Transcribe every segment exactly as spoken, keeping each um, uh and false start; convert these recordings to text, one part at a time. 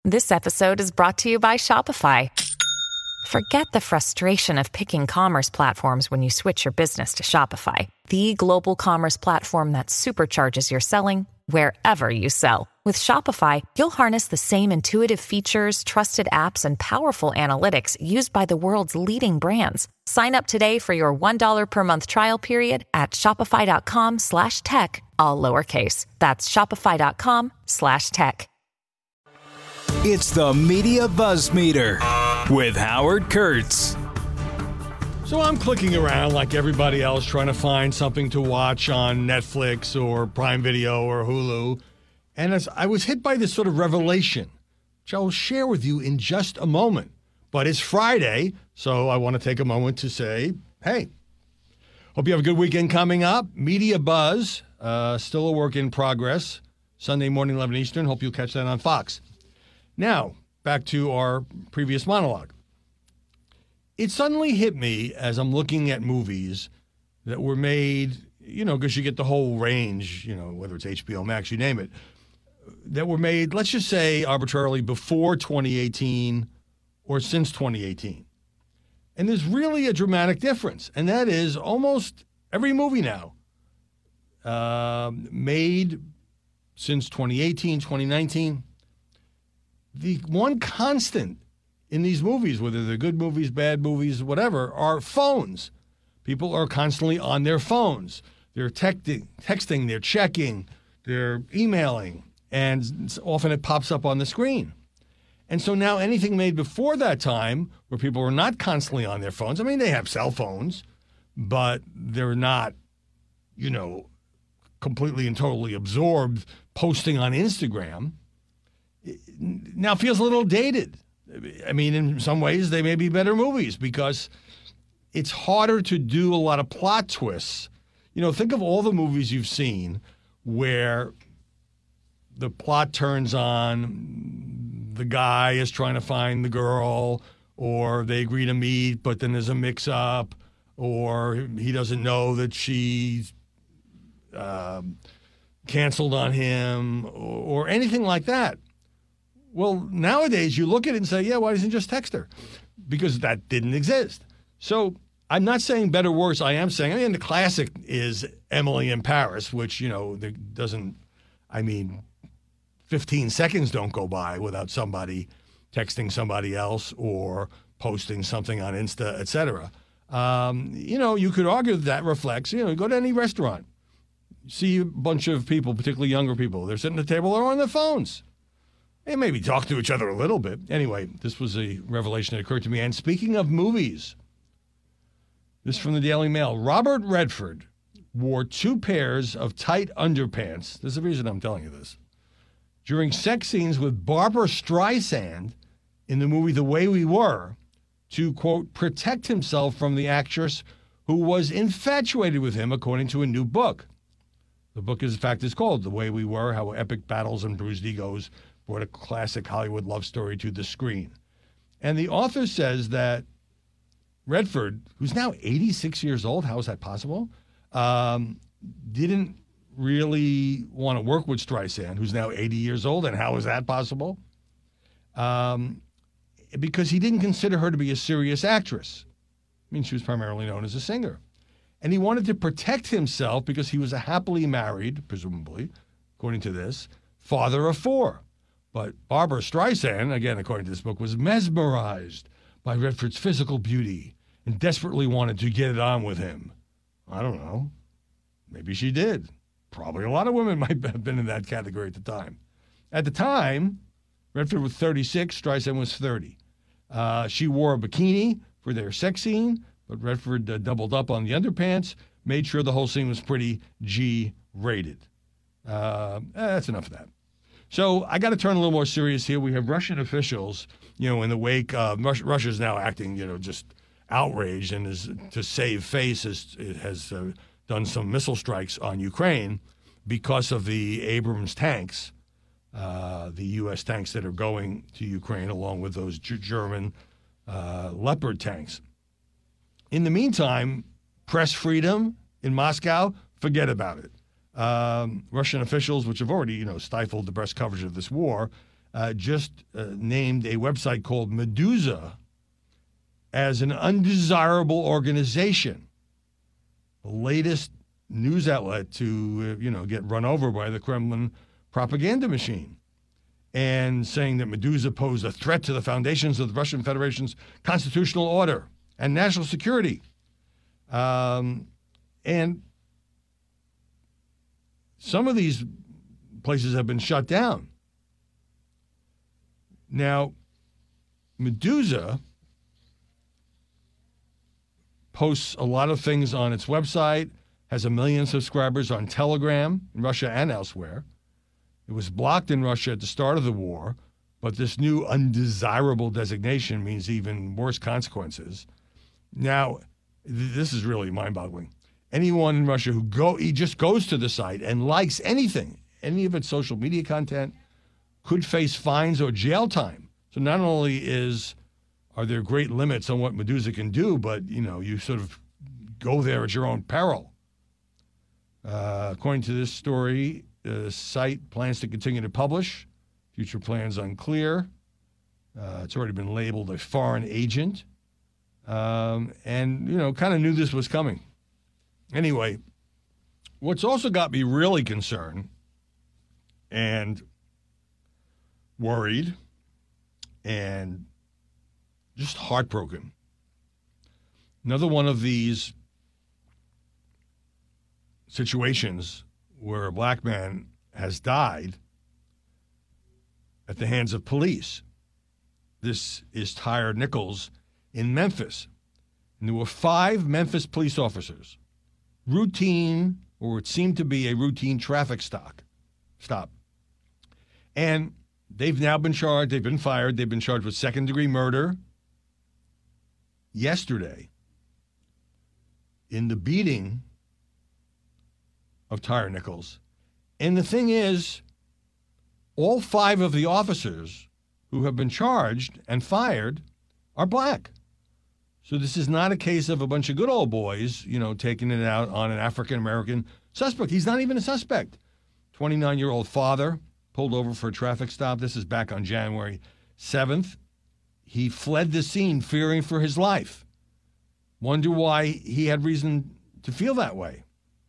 This episode is brought to you by Shopify. Forget the frustration of picking commerce platforms when you switch your business to Shopify, the global commerce platform that supercharges your selling wherever you sell. With Shopify, you'll harness the same intuitive features, trusted apps, and powerful analytics used by the world's leading brands. Sign up today for your one dollar per month trial period at shopify.com slash tech, all lowercase. That's shopify.com slash tech. It's the Media Buzz Meter with Howard Kurtz. So I'm clicking around like everybody else trying to find something to watch on Netflix or Prime Video or Hulu. And as I was hit by this sort of revelation, which I will share with you in just a moment. But it's Friday, so I want to take a moment to say, hey, hope you have a good weekend coming up. Media Buzz, uh, still a work in progress. Sunday morning, eleven Eastern. Hope you'll catch that on Fox. Now, back to our previous monologue. It suddenly hit me as I'm looking at movies that were made, you know, because you get the whole range, you know, whether it's H B O Max, you name it, that were made, let's just say arbitrarily before twenty eighteen or since twenty eighteen. And there's really a dramatic difference, and that is almost every movie now uh, made since twenty eighteen, twenty nineteen. The one constant in these movies, whether they're good movies, bad movies, whatever, are phones. People are constantly on their phones. They're texting, texting, they're checking, they're emailing, and often it pops up on the screen. And so now anything made before that time where people are not constantly on their phones, I mean, they have cell phones, but they're not, you know, completely and totally absorbed posting on Instagram, now feels a little dated. I mean, in some ways, they may be better movies because it's harder to do a lot of plot twists. You know, think of all the movies you've seen where the plot turns on, the guy is trying to find the girl, or they agree to meet, but then there's a mix-up, or he doesn't know that she's um, canceled on him, or, or anything like that. Well, nowadays, you look at it and say, yeah, why doesn't he just text her? Because that didn't exist. So I'm not saying better, worse. I am saying, I mean, the classic is Emily in Paris, which, you know, there doesn't, I mean, fifteen seconds don't go by without somebody texting somebody else or posting something on Insta, et cetera. Um, you know, you could argue that, that reflects, you know, go to any restaurant, see a bunch of people, particularly younger people, they're sitting at the table, they're on their phones. They maybe talk to each other a little bit. Anyway, this was a revelation that occurred to me. And speaking of movies, this is from the Daily Mail. Robert Redford wore two pairs of tight underpants. There's a reason I'm telling you this. During sex scenes with Barbra Streisand in the movie The Way We Were to, quote, protect himself from the actress who was infatuated with him, according to a new book. The book, is, in fact, is called The Way We Were, How Epic Battles and Bruised Egos Brought a Classic Hollywood Love Story to the Screen. And the author says that Redford, who's now eighty-six years old, how is that possible, um, didn't really want to work with Streisand, who's now eighty years old, and how is that possible? Um, because he didn't consider her to be a serious actress. I mean, she was primarily known as a singer. And he wanted to protect himself because he was a happily married, presumably, according to this, father of four. But Barbra Streisand, again, according to this book, was mesmerized by Redford's physical beauty and desperately wanted to get it on with him. I don't know. Maybe she did. Probably a lot of women might have been in that category at the time. At the time, Redford was thirty-six, Streisand was thirty. Uh, she wore a bikini for their sex scene, but Redford uh, doubled up on the underpants, made sure the whole scene was pretty G-rated. Uh, that's enough of that. So I got to turn a little more serious here. We have Russian officials, you know, in the wake of Russia, Russia's now acting, you know, just outraged and is to save face has, it has uh, done some missile strikes on Ukraine because of the Abrams tanks, uh, the U S tanks that are going to Ukraine along with those G- German uh, Leopard tanks. In the meantime, press freedom in Moscow, forget about it. Um, Russian officials, which have already, you know, stifled the press coverage of this war, uh, just uh, named a website called Meduza as an undesirable organization, the latest news outlet to, uh, you know, get run over by the Kremlin propaganda machine, and saying that Meduza posed a threat to the foundations of the Russian Federation's constitutional order and national security. Um, and some of these places have been shut down. Now, Meduza posts a lot of things on its website, has a million subscribers on Telegram in Russia and elsewhere. It was blocked in Russia at the start of the war, but this new undesirable designation means even worse consequences. Now, th- this is really mind-boggling. Anyone in Russia who go, he just goes to the site and likes anything, any of its social media content, could face fines or jail time. So not only is are there great limits on what Meduza can do, but you know you sort of go there at your own peril. Uh, according to this story, the site plans to continue to publish. Future plans unclear. Uh, it's already been labeled a foreign agent, um, and you know kind of knew this was coming. Anyway, what's also got me really concerned and worried and just heartbroken. Another one of these situations where a black man has died at the hands of police. This is Tyre Nichols in Memphis. And there were five Memphis police officers. Routine, or it seemed to be a routine traffic stop. Stop. And they've now been charged, they've been fired, they've been charged with second-degree murder yesterday in the beating of Tyre Nichols. And the thing is, all five of the officers who have been charged and fired are black. So this is not a case of a bunch of good old boys, you know, taking it out on an African-American suspect. He's not even a suspect. twenty-nine-year-old father pulled over for a traffic stop. This is back on January seventh. He fled the scene fearing for his life. Wonder why he had reason to feel that way.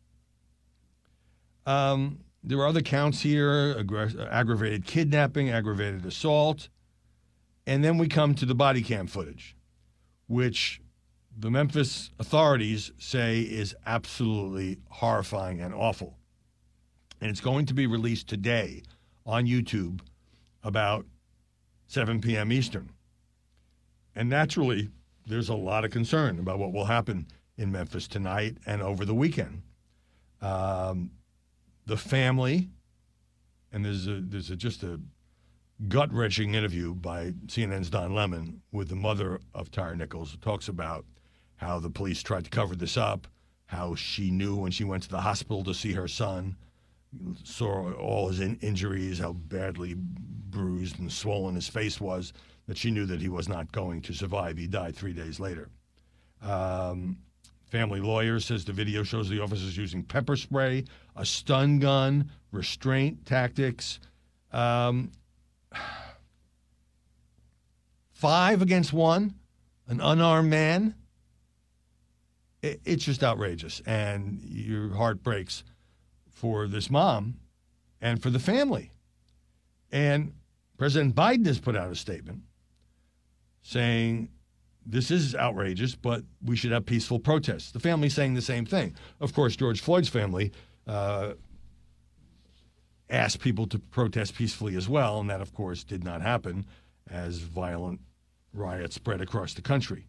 Um, there are other counts here, aggra- aggravated kidnapping, aggravated assault. And then we come to the body cam footage, which the Memphis authorities say is absolutely horrifying and awful. And it's going to be released today on YouTube about seven p.m. Eastern. And naturally, there's a lot of concern about what will happen in Memphis tonight and over the weekend. Um, the family, and there's a, there's a, just a gut-wrenching interview by C N N's Don Lemon with the mother of Tyre Nichols, who talks about how the police tried to cover this up, how she knew when she went to the hospital to see her son, saw all his in- injuries, how badly bruised and swollen his face was, that she knew that he was not going to survive. He died three days later. Um, family lawyer says the video shows the officers using pepper spray, a stun gun, restraint tactics. Um, five against one, an unarmed man. It, it's just outrageous. And your heart breaks for this mom and for the family. And President Biden has put out a statement saying this is outrageous, but we should have peaceful protests. The family's saying the same thing. Of course, George Floyd's family uh, asked people to protest peacefully as well, and that, of course, did not happen as violent riots spread across the country.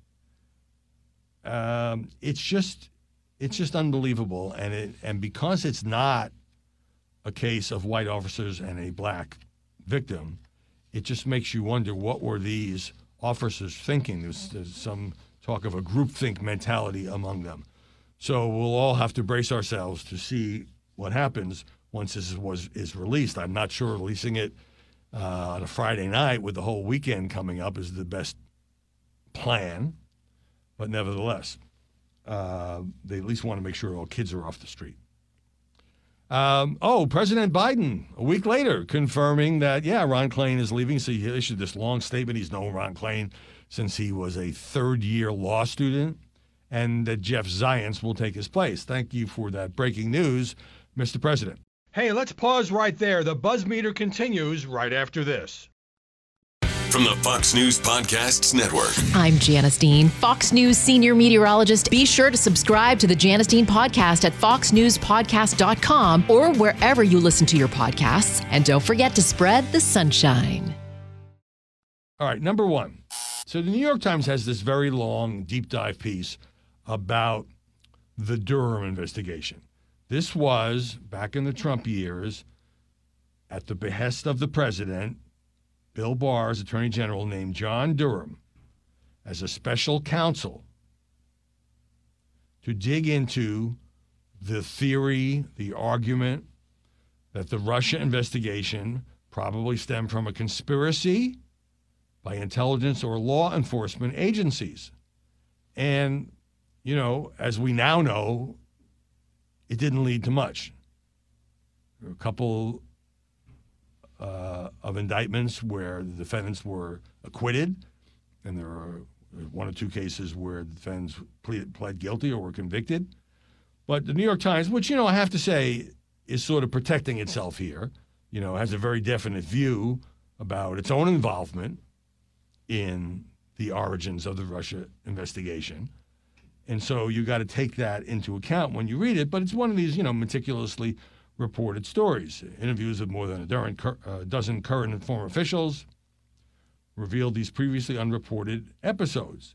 Um, it's just, it's just unbelievable, and it, and because it's not a case of white officers and a black victim, it just makes you wonder, what were these officers thinking? There's, there's some talk of a groupthink mentality among them. So we'll all have to brace ourselves to see what happens once this was is released. I'm not sure releasing it uh, on a Friday night with the whole weekend coming up is the best plan, but nevertheless, uh, they at least want to make sure all kids are off the street. Um, oh, President Biden, a week later, confirming that, yeah, Ron Klain is leaving. So he issued this long statement. He's known Ron Klain since he was a third-year law student, and that Jeff Zients will take his place. Thank you for that breaking news, Mister President. Hey, let's pause right there. The Buzz Meter continues right after this. From the Fox News Podcasts Network. I'm Janice Dean, Fox News senior meteorologist. Be sure to subscribe to the Janice Dean podcast at fox news podcast dot com or wherever you listen to your podcasts. And don't forget to spread the sunshine. All right, number one. So the New York Times has this very long deep dive piece about the Durham investigation. This was, back in the Trump years, at the behest of the president, Bill Barr's attorney general named John Durham as a special counsel to dig into the theory, the argument that the Russia investigation probably stemmed from a conspiracy by intelligence or law enforcement agencies. And, you know, as we now know, it didn't lead to much. There were a couple uh, of indictments where the defendants were acquitted, and there are one or two cases where the defendants plead, pled guilty or were convicted. But the New York Times, which, you know, I have to say is sort of protecting itself here, you know, has a very definite view about its own involvement in the origins of the Russia investigation. And so you got to take that into account when you read it. But it's one of these, you know, meticulously reported stories. Interviews of more than a dozen current and former officials revealed these previously unreported episodes.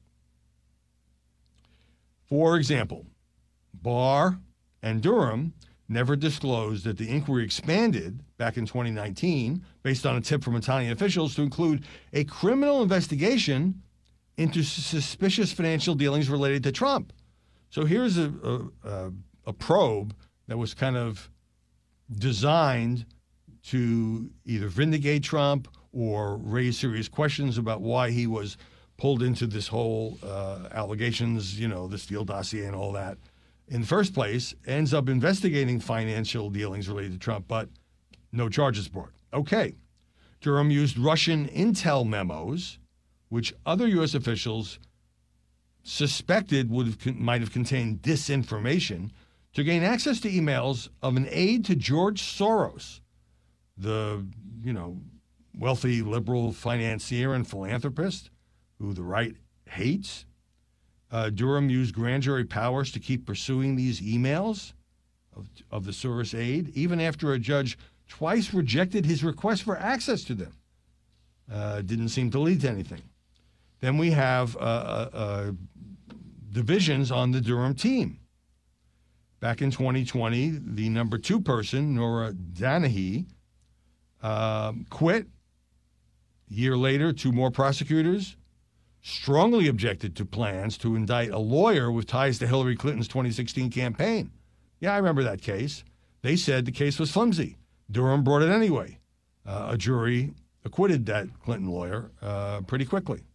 For example, Barr and Durham never disclosed that the inquiry expanded back in twenty nineteen based on a tip from Italian officials to include a criminal investigation into suspicious financial dealings related to Trump. So here's a, a, a probe that was kind of designed to either vindicate Trump or raise serious questions about why he was pulled into this whole uh, allegations, you know, the Steele dossier and all that. In the first place, ends up investigating financial dealings related to Trump, but no charges brought. Okay. Durham used Russian intel memos, which other U S officials suspected would have, might have contained disinformation, to gain access to emails of an aide to George Soros, the, you know, wealthy liberal financier and philanthropist who the right hates. Uh, Durham used grand jury powers to keep pursuing these emails of, of the Soros aide, even after a judge twice rejected his request for access to them. Uh, didn't seem to lead to anything. Then we have uh, uh, uh, divisions on the Durham team. Back in twenty twenty, the number two person, Nora Danahy, uh, quit. A year later, two more prosecutors strongly objected to plans to indict a lawyer with ties to Hillary Clinton's twenty sixteen campaign. Yeah, I remember that case. They said the case was flimsy. Durham brought it anyway. Uh, a jury acquitted that Clinton lawyer uh, pretty quickly.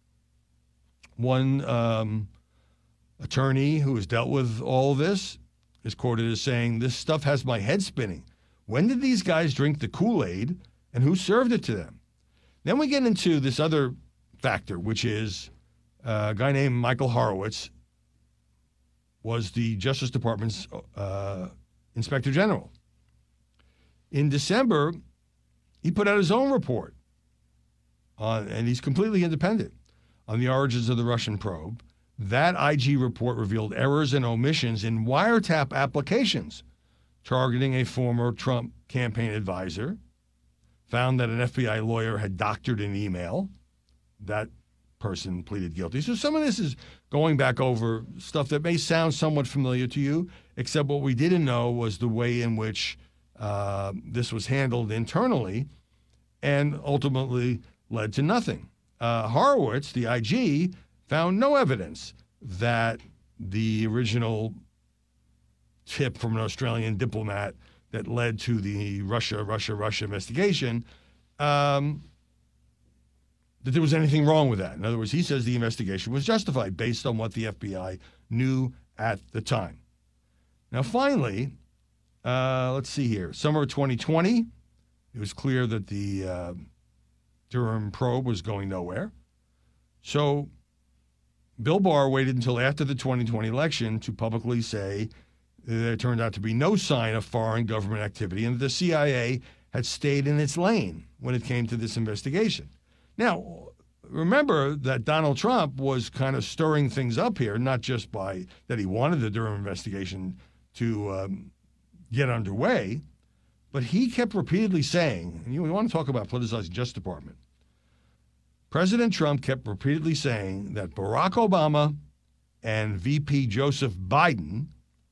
One um, attorney who has dealt with all this is quoted as saying, "This stuff has my head spinning. When did these guys drink the Kool-Aid, and who served it to them?" Then we get into this other factor, which is uh, a guy named Michael Horowitz was the Justice Department's uh, Inspector General. In December, he put out his own report, on, and he's completely independent, on the origins of the Russian probe. That I G report revealed errors and omissions in wiretap applications targeting a former Trump campaign advisor, found that an F B I lawyer had doctored an email. That person pleaded guilty. So some of this is going back over stuff that may sound somewhat familiar to you, except what we didn't know was the way in which uh, this was handled internally and ultimately led to nothing. Uh, Horowitz, the I G, found no evidence that the original tip from an Australian diplomat that led to the Russia, Russia, Russia investigation, um, that there was anything wrong with that. In other words, he says the investigation was justified based on what the F B I knew at the time. Now, finally, Uh, let's see here. Summer of twenty twenty, it was clear that the uh, Durham probe was going nowhere. So Bill Barr waited until after the twenty twenty election to publicly say that there turned out to be no sign of foreign government activity and the C I A had stayed in its lane when it came to this investigation. Now, remember that Donald Trump was kind of stirring things up here, not just by that he wanted the Durham investigation to um, get underway, but he kept repeatedly saying, and you we want to talk about politicizing the Justice Department, President Trump kept repeatedly saying that Barack Obama and V P Joseph Biden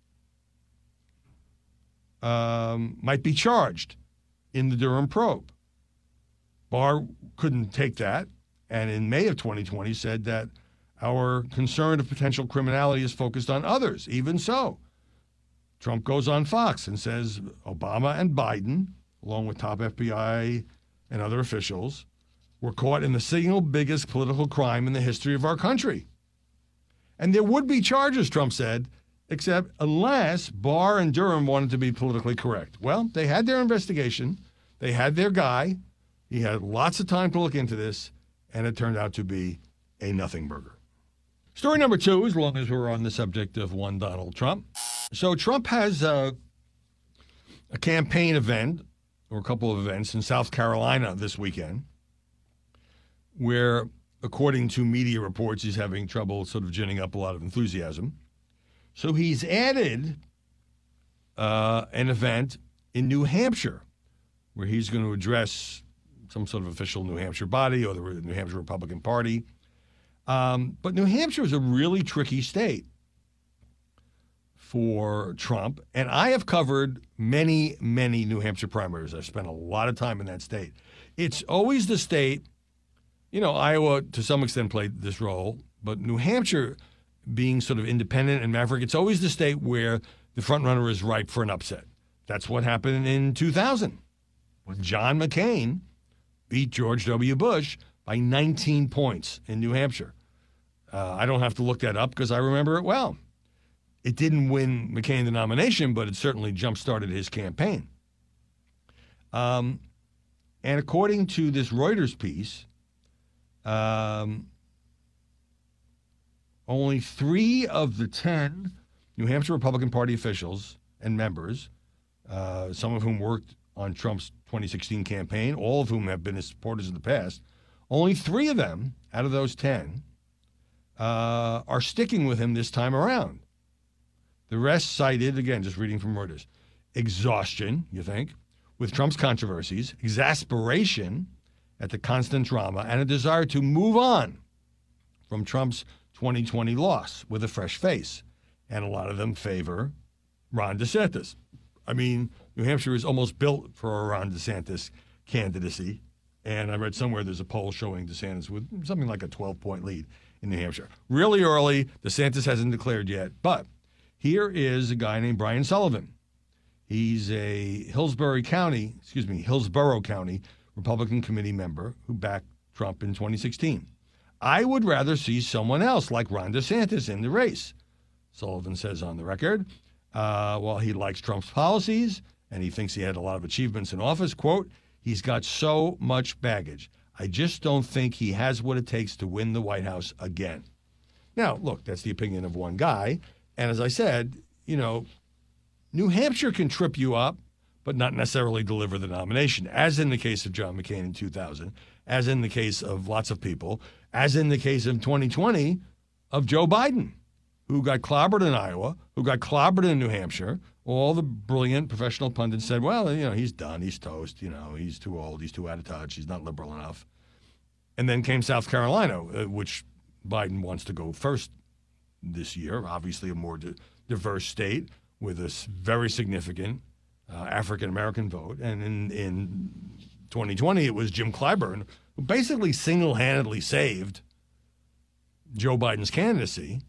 um, might be charged in the Durham probe. Barr couldn't take that, and in May of twenty twenty said that our concern of potential criminality is focused on others. Even so, Trump goes on Fox and says Obama and Biden, along with top F B I and other officials, were caught in the single biggest political crime in the history of our country. And there would be charges, Trump said, except unless Barr and Durham wanted to be politically correct. Well, they had their investigation. They had their guy. He had lots of time to look into this, and it turned out to be a nothing burger. Story number two, as long as we're on the subject of one Donald Trump. So Trump has a, a campaign event, or a couple of events, in South Carolina this weekend, where, according to media reports, he's having trouble sort of ginning up a lot of enthusiasm. So he's added uh, an event in New Hampshire where he's going to address some sort of official New Hampshire body or the New Hampshire Republican Party. Um, but New Hampshire is a really tricky state for Trump, and I have covered many, many New Hampshire primaries. I've spent a lot of time in that state. It's always the state. You know, Iowa, to some extent, played this role, but New Hampshire, being sort of independent and maverick, it's always the state where the front runner is ripe for an upset. That's what happened in two thousand when John McCain beat George W. Bush by nineteen points in New Hampshire. Uh, I don't have to look that up because I remember it well. It didn't win McCain the nomination, but it certainly jump-started his campaign. Um, and according to this Reuters piece, Um, only three of the ten New Hampshire Republican Party officials and members, uh, some of whom worked on Trump's twenty sixteen campaign, all of whom have been his supporters in the past, only three of them out of those ten uh, are sticking with him this time around. The rest cited, again, just reading from Reuters, exhaustion, you think, with Trump's controversies, exasperation at the constant drama, and a desire to move on from Trump's twenty twenty loss with a fresh face. And a lot of them favor Ron DeSantis. I mean, New Hampshire is almost built for a Ron DeSantis candidacy. And I read somewhere there's a poll showing DeSantis with something like a twelve-point lead in New Hampshire. Really early, DeSantis hasn't declared yet. But here is a guy named Brian Sullivan. He's a Hillsborough County, excuse me, Hillsborough County Republican committee member who backed Trump in twenty sixteen. I would rather see someone else like Ron DeSantis in the race, Sullivan says on the record. Uh, while he likes Trump's policies and he thinks he had a lot of achievements in office, quote, he's got so much baggage. I just don't think he has what it takes to win the White House again. Now, look, that's the opinion of one guy. And as I said, you know, New Hampshire can trip you up, but not necessarily deliver the nomination, as in the case of John McCain in two thousand, as in the case of lots of people, as in the case of twenty twenty of Joe Biden, who got clobbered in Iowa, who got clobbered in New Hampshire. All the brilliant professional pundits said, well, you know, he's done, he's toast, you know, he's too old, he's too out of touch, he's not liberal enough. And then came South Carolina, uh, which Biden wants to go first this year, obviously a more di- diverse state with a very significant uh, African-American vote. And in, in twenty twenty, it was Jim Clyburn, who basically single-handedly saved Joe Biden's candidacy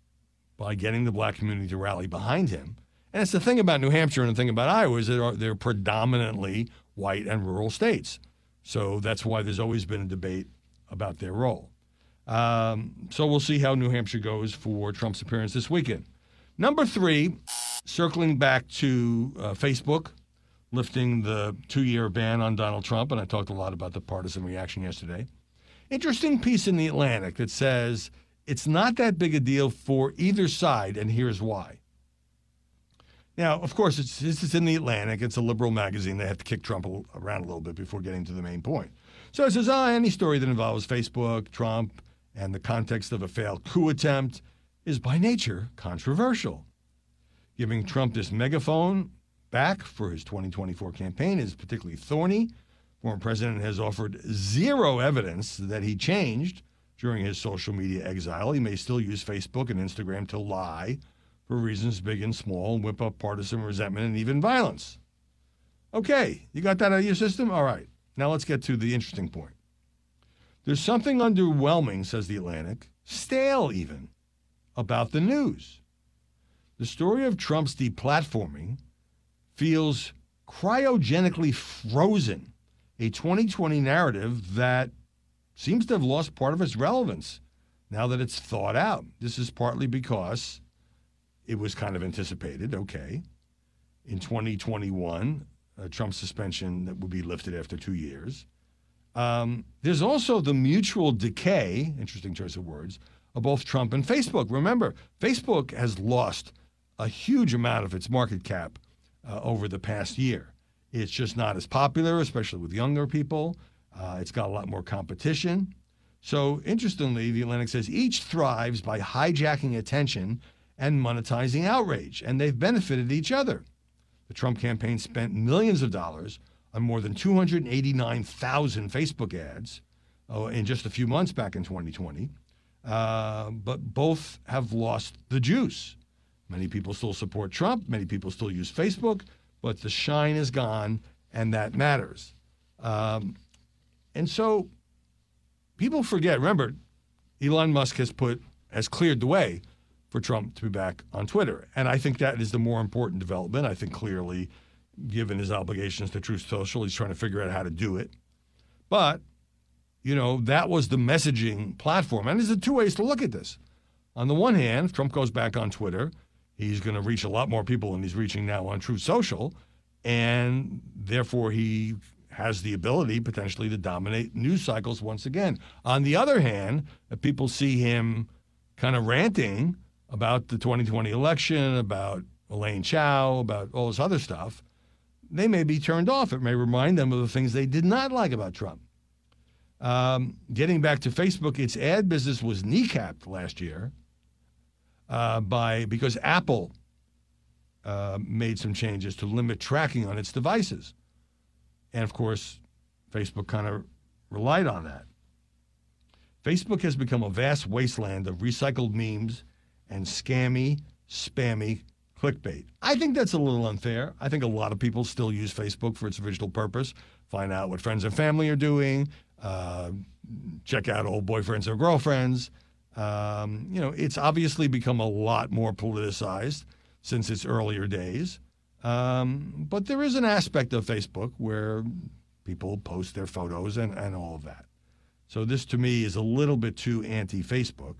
by getting the black community to rally behind him. And it's the thing about New Hampshire and the thing about Iowa is they're, they're predominantly white and rural states. So that's why there's always been a debate about their role. Um, so we'll see how New Hampshire goes for Trump's appearance this weekend. Number three, Circling back to uh, Facebook, lifting the two-year ban on Donald Trump, and I talked a lot about the partisan reaction yesterday. Interesting piece in The Atlantic that says it's not that big a deal for either side, and here's why. Now, of course, it's, this is in The Atlantic. It's a liberal magazine. They have to kick Trump around a little bit before getting to the main point. So it says, oh, any story that involves Facebook, Trump, and the context of a failed coup attempt is by nature controversial. Giving Trump this megaphone back for his twenty twenty-four campaign is particularly thorny. Former president has offered zero evidence that he changed during his social media exile. He may still use Facebook and Instagram to lie for reasons big and small and whip up partisan resentment and even violence. Okay, you got that out of your system? All right. Now let's get to the interesting point. There's something underwhelming, says The Atlantic, stale even, about the news. The story of Trump's deplatforming feels cryogenically frozen, a twenty twenty narrative that seems to have lost part of its relevance now that it's thawed out. This is partly because it was kind of anticipated, okay, in twenty twenty-one, uh, Trump's suspension that would be lifted after two years. Um, there's also the mutual decay, interesting choice of words, of both Trump and Facebook. Remember, Facebook has lost a huge amount of its market cap uh, over the past year. It's just not as popular, especially with younger people. Uh, it's got a lot more competition. So interestingly, The Atlantic says each thrives by hijacking attention and monetizing outrage, and they've benefited each other. The Trump campaign spent millions of dollars on more than two hundred eighty-nine thousand Facebook ads uh, in just a few months back in twenty twenty, uh, but both have lost the juice. Many people still support Trump. Many people still use Facebook, but the shine is gone, and that matters. Um, and so people forget. Remember, Elon Musk has put has cleared the way for Trump to be back on Twitter, and I think that is the more important development. I think clearly, given his obligations to Truth Social, he's trying to figure out how to do it. But you know, that was the messaging platform, and there's two ways to look at this. On the one hand, if Trump goes back on Twitter, he's going to reach a lot more people than he's reaching now on Truth Social, and therefore he has the ability potentially to dominate news cycles once again. On the other hand, if people see him kind of ranting about the twenty twenty election, about Elaine Chao, about all this other stuff, they may be turned off. It may remind them of the things they did not like about Trump. Um, getting back to Facebook, its ad business was kneecapped last year uh, by because Apple uh, made some changes to limit tracking on its devices. And, of course, Facebook kind of relied on that. Facebook has become a vast wasteland of recycled memes and scammy, spammy clickbait. I think that's a little unfair. I think a lot of people still use Facebook for its original purpose, find out what friends and family are doing, uh, check out old boyfriends or girlfriends. Um, you know, it's obviously become a lot more politicized since its earlier days. Um, but there is an aspect of Facebook where people post their photos and, and all of that. So this, to me, is a little bit too anti-Facebook.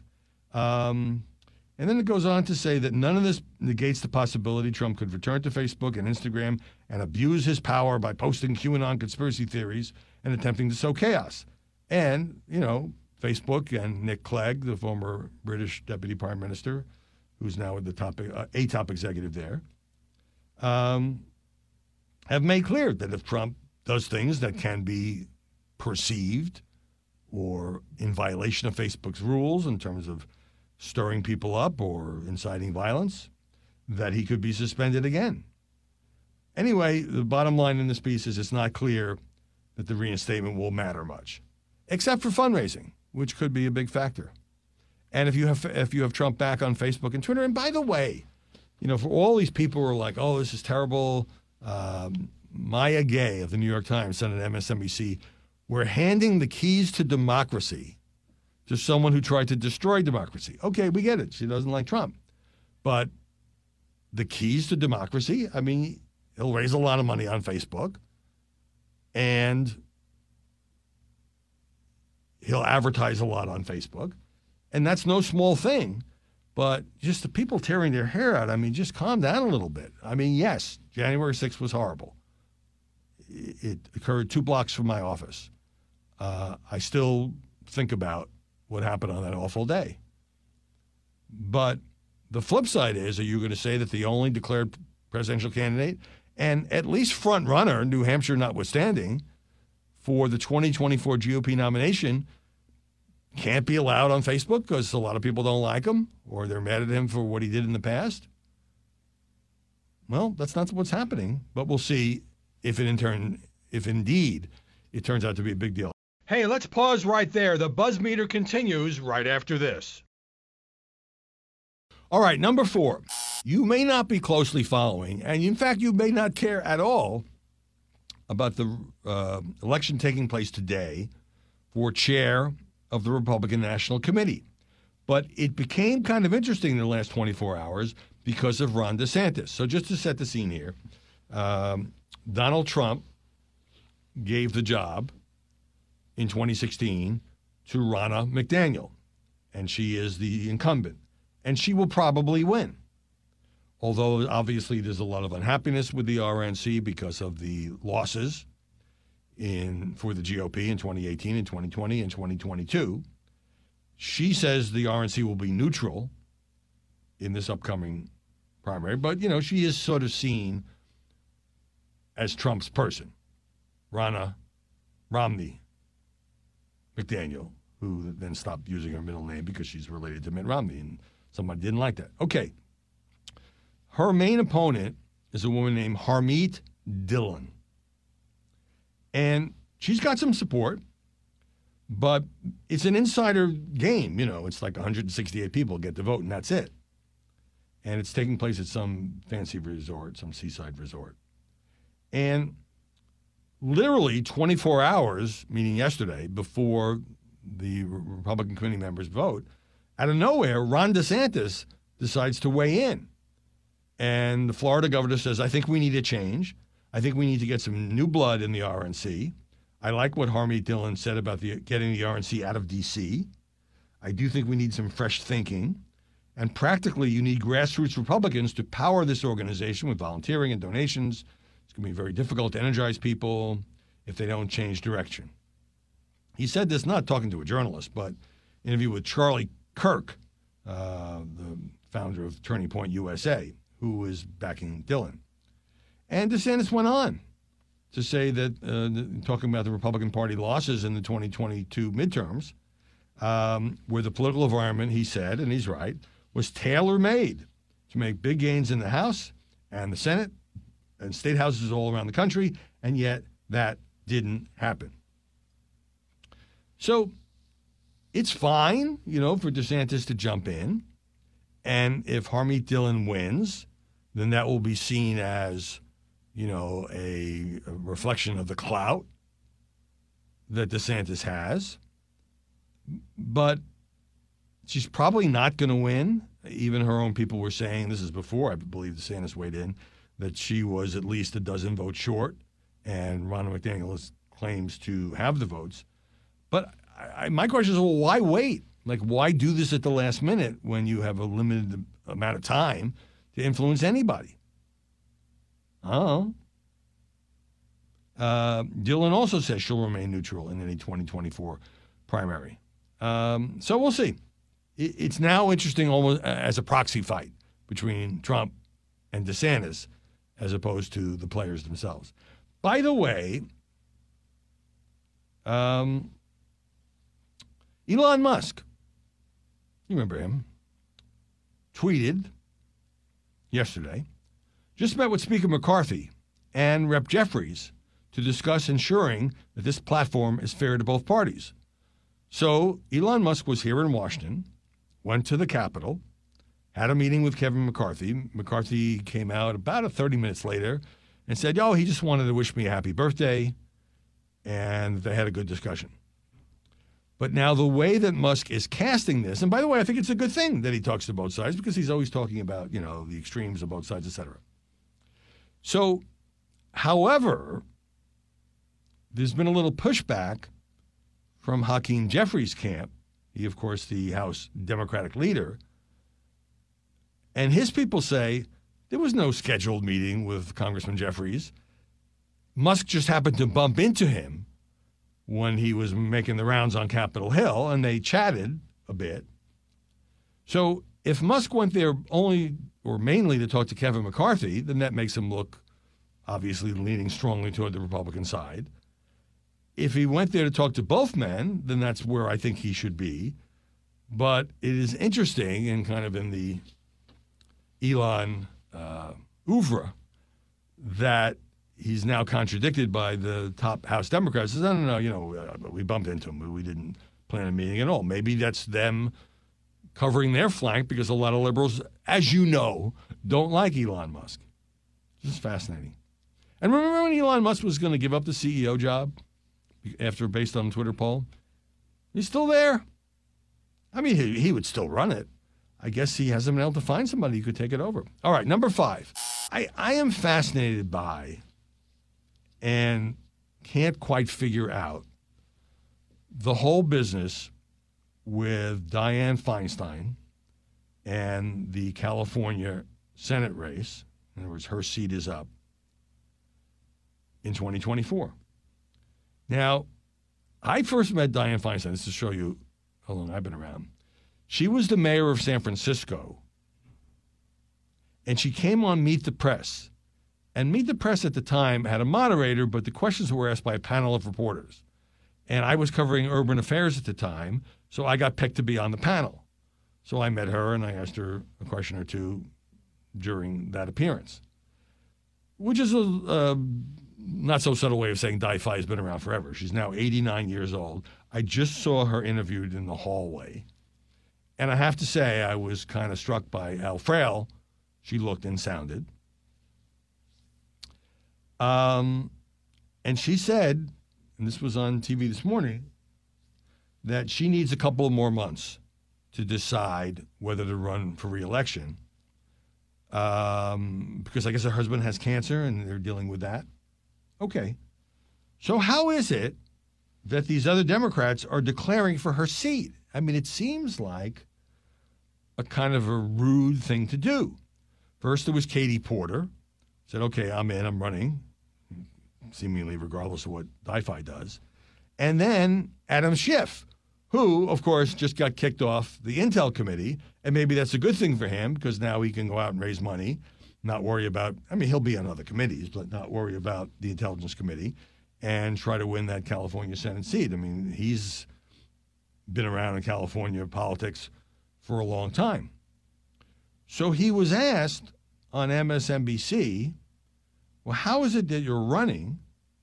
Um, and then it goes on to say that none of this negates the possibility Trump could return to Facebook and Instagram and abuse his power by posting QAnon conspiracy theories and attempting to sow chaos. And, you know, Facebook and Nick Clegg, the former British deputy prime minister, who's now at the top, uh, a top executive there, um, have made clear that if Trump does things that can be perceived or in violation of Facebook's rules in terms of stirring people up or inciting violence, that he could be suspended again. Anyway, the bottom line in this piece is it's not clear that the reinstatement will matter much, except for fundraising, which could be a big factor. And if you have if you have Trump back on Facebook and Twitter, and by the way, you know, for all these people who are like, oh, this is terrible, um, Maya Gay of the New York Times said on M S N B C, we're handing the keys to democracy to someone who tried to destroy democracy. Okay, we get it. She doesn't like Trump. But the keys to democracy, I mean, he'll raise a lot of money on Facebook, and he'll advertise a lot on Facebook, and that's no small thing But just the people tearing their hair out, I mean, just calm down a little bit. I mean, yes, January sixth was horrible. It occurred two blocks from my office. Uh, I still think about what happened on that awful day. But the flip side is, are you going to say that the only declared presidential candidate, and at least front runner, New Hampshire notwithstanding, for the twenty twenty-four G O P nomination can't be allowed on Facebook because a lot of people don't like him or they're mad at him for what he did in the past? Well, that's not what's happening, but we'll see if it in turn, if indeed it turns out to be a big deal. Hey, let's pause right there. The Buzz Meter continues right after this. All right, number four. You may not be closely following, and in fact, you may not care at all about the uh, election taking place today for chair of the Republican National Committee. But it became kind of interesting in the last twenty-four hours because of Ron DeSantis. So just to set the scene here, um, Donald Trump gave the job in twenty sixteen to Ronna McDaniel, and she is the incumbent, and she will probably win. Although obviously there's a lot of unhappiness with the R N C because of the losses in for the G O P in twenty eighteen and twenty twenty and twenty twenty-two. She says the R N C will be neutral in this upcoming primary, but, you know, she is sort of seen as Trump's person, Ronna Romney McDaniel, who then stopped using her middle name because she's related to Mitt Romney, and somebody didn't like that. Okay. Her main opponent is a woman named Harmeet Dillon. And she's got some support, but it's an insider game. You know, it's like one hundred sixty-eight people get to vote, and that's it. And it's taking place at some fancy resort, some seaside resort. And literally twenty-four hours, meaning yesterday, before the Republican committee members vote, out of nowhere, Ron DeSantis decides to weigh in. And the Florida governor says, I think we need a change. I think we need to get some new blood in the R N C. I like what Harmeet Dillon said about the, getting the R N C out of D C. I do think we need some fresh thinking. And practically, you need grassroots Republicans to power this organization with volunteering and donations. It's going to be very difficult to energize people if they don't change direction. He said this not talking to a journalist, but in an interview with Charlie Kirk, uh, the founder of Turning Point U S A, who is backing Dillon. And DeSantis went on to say that, uh, talking about the Republican Party losses in the twenty twenty-two midterms, um, where the political environment, he said, and he's right, was tailor-made to make big gains in the House and the Senate and state houses all around the country, and yet that didn't happen. So it's fine, you know, for DeSantis to jump in, and if Harmeet Dillon wins, then that will be seen as, you know, a, a reflection of the clout that DeSantis has. But she's probably not going to win. Even her own people were saying, this is before I believe DeSantis weighed in, that she was at least a dozen votes short, and Ronna McDaniel claims to have the votes. But I, I, my question is, well, why wait? Like, why do this at the last minute when you have a limited amount of time to influence anybody? Oh. Uh, Dillon also says she'll remain neutral in any twenty twenty-four primary. Um, so we'll see. It, it's now interesting almost as a proxy fight between Trump and DeSantis as opposed to the players themselves. By the way, um, Elon Musk, you remember him, tweeted yesterday, just met with Speaker McCarthy and Representative Jeffries to discuss ensuring that this platform is fair to both parties. So Elon Musk was here in Washington, went to the Capitol, had a meeting with Kevin McCarthy. McCarthy came out about thirty minutes later and said, oh, he just wanted to wish me a happy birthday, and they had a good discussion. But now the way that Musk is casting this, and by the way, I think it's a good thing that he talks to both sides because he's always talking about, you know, the extremes of both sides, et cetera. So, however, there's been a little pushback from Hakeem Jeffries' camp, he, of course, the House Democratic leader, And his people say there was no scheduled meeting with Congressman Jeffries. Musk just happened to bump into him when he was making the rounds on Capitol Hill, and they chatted a bit. So if Musk went there only or mainly to talk to Kevin McCarthy, then that makes him look obviously leaning strongly toward the Republican side. If he went there to talk to both men, then that's where I think he should be. But it is interesting and kind of in the Elon uh, oeuvre that he's now contradicted by the top House Democrats. He says, no, no, no, you know, uh, we bumped into him. We didn't plan a meeting at all. Maybe that's them covering their flank because a lot of liberals, as you know, don't like Elon Musk. This is fascinating. And remember when Elon Musk was going to give up the C E O job after, based on a Twitter poll? He's still there. I mean, he, he would still run it. I guess he hasn't been able to find somebody who could take it over. All right, number five. I, I am fascinated by and can't quite figure out the whole business with Dianne Feinstein and the California Senate race. In other words, her seat is up in twenty twenty-four. Now, I first met Dianne Feinstein. This is to show you how long I've been around. She was the mayor of San Francisco, and she came on Meet the Press. And Meet the Press at the time had a moderator, but the questions were asked by a panel of reporters. And I was covering urban affairs at the time, so I got picked to be on the panel. So I met her, and I asked her a question or two during that appearance, which is a uh, not-so-subtle way of saying Di-Fi has been around forever. She's now eighty-nine years old. I just saw her interviewed in the hallway. And I have to say, I was kind of struck by how frail she looked and sounded. Um, and she said, and this was on T V this morning, that she needs a couple of more months to decide whether to run for re-election. Um, because I guess her husband has cancer and they're dealing with that. Okay. So how is it that these other Democrats are declaring for her seat? I mean, it seems like a kind of a rude thing to do. First, there was Katie Porter. Said, okay, I'm in, I'm running, seemingly regardless of what Di-Fi does. And then Adam Schiff, who, of course, just got kicked off the Intel Committee. And maybe that's a good thing for him because now he can go out and raise money, not worry about, I mean, he'll be on other committees, but not worry about the Intelligence Committee and try to win that California Senate seat. I mean, he's been around in California politics for a long time. So he was asked on M S N B C, well, how is it that you're running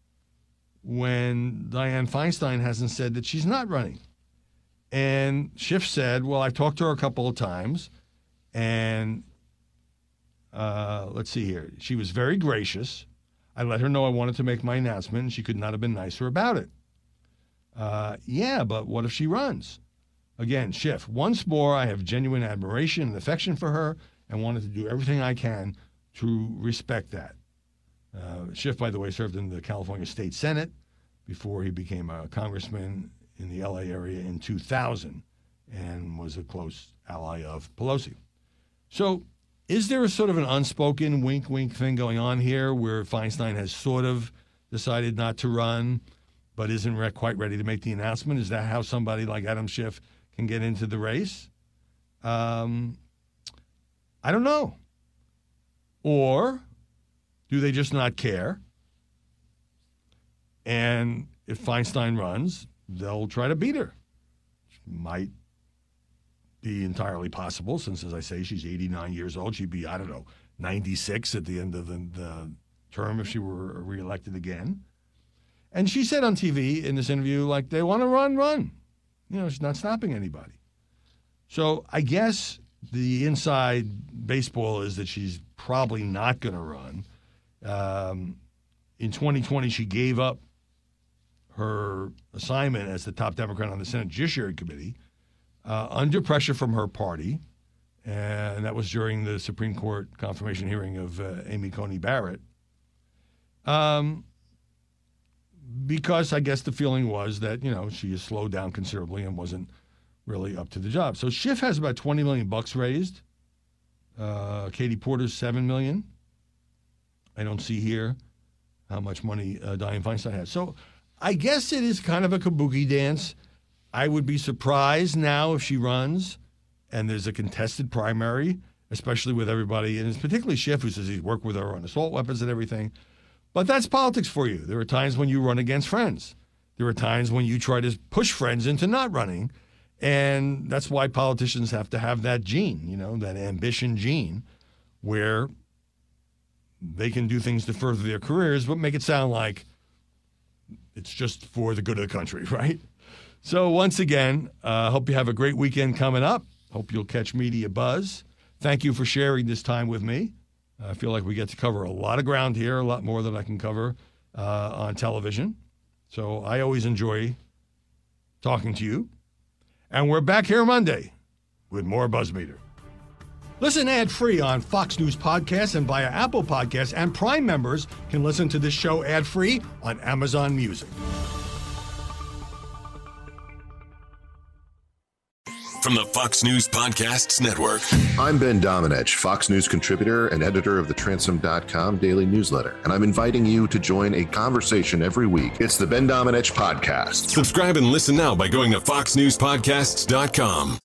when Dianne Feinstein hasn't said that she's not running? And Schiff said, well, I've talked to her a couple of times, and uh, let's see here. She was very gracious. I let her know I wanted to make my announcement, and she could not have been nicer about it. Uh, yeah, but what if she runs? Again, Schiff, once more, I have genuine admiration and affection for her and wanted to do everything I can to respect that. Uh, Schiff, by the way, served in the California State Senate before he became a congressman in the L A area in two thousand and was a close ally of Pelosi. So is there a sort of an unspoken wink-wink thing going on here where Feinstein has sort of decided not to run but isn't re- quite ready to make the announcement? Is that how somebody like Adam Schiff can get into the race? Um, I don't know. Or do they just not care? And if Feinstein runs, they'll try to beat her. Which might be entirely possible since, as I say, she's eighty-nine years old. She'd be, I don't know, ninety-six at the end of the, the term if she were reelected again. And she said on T V in this interview, like, they want to run, run. You know, she's not stopping anybody. So I guess the inside baseball is that she's probably not going to run. Um, in twenty twenty, she gave up her assignment as the top Democrat on the Senate Judiciary Committee uh, under pressure from her party, and that was during the Supreme Court confirmation hearing of uh, Amy Coney Barrett. Um, because I guess the feeling was that, you know, she has slowed down considerably and wasn't really up to the job. So Schiff has about twenty million bucks raised Uh, Katie Porter's seven million dollars. I don't see here how much money uh, Dianne Feinstein has. So I guess it is kind of a kabuki dance. I would be surprised now if she runs and there's a contested primary, especially with everybody, and it's particularly Schiff, who says he's worked with her on assault weapons and everything. But that's politics for you. There are times when you run against friends. There are times when you try to push friends into not running, and that's why politicians have to have that gene, you know, that ambition gene, where they can do things to further their careers, but make it sound like it's just for the good of the country, right? So once again, I uh, hope you have a great weekend coming up. Hope you'll catch Media Buzz. Thank you for sharing this time with me. I feel like we get to cover a lot of ground here, a lot more than I can cover uh, on television. So I always enjoy talking to you. And we're back here Monday with more Buzz Meter. Listen ad-free on Fox News Podcasts and via Apple Podcasts, and Prime members can listen to this show ad-free on Amazon Music. From the Fox News Podcasts Network. I'm Ben Domenech, Fox News contributor and editor of the Transom dot com daily newsletter, and I'm inviting you to join a conversation every week. It's the Ben Domenech Podcast. Subscribe and listen now by going to fox news podcasts dot com.